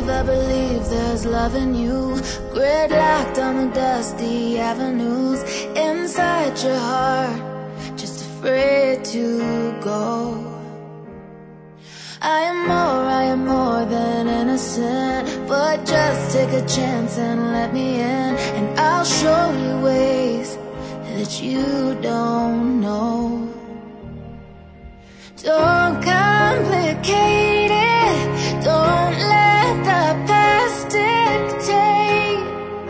I believe there's love in you. Gridlocked on the dusty avenues inside your heart, just afraid to go. I am more than innocent, but just take a chance and let me in, and I'll show you ways that you don't know. Don't complicate it, don't let the past dictate.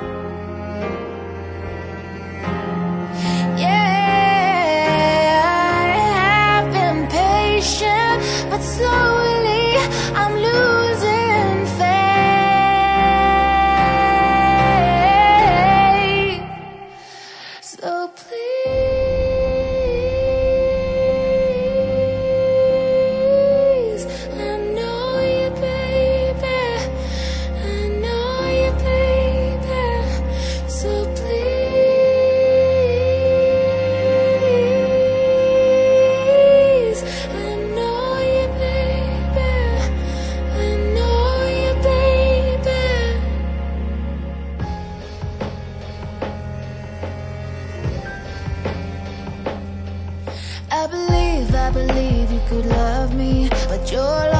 Yeah, I have been patient, but slowly I'm losing faith. So please, I know you, baby, I know you, baby. So please, I know you, baby, I know you, baby. I believe you could love me, but your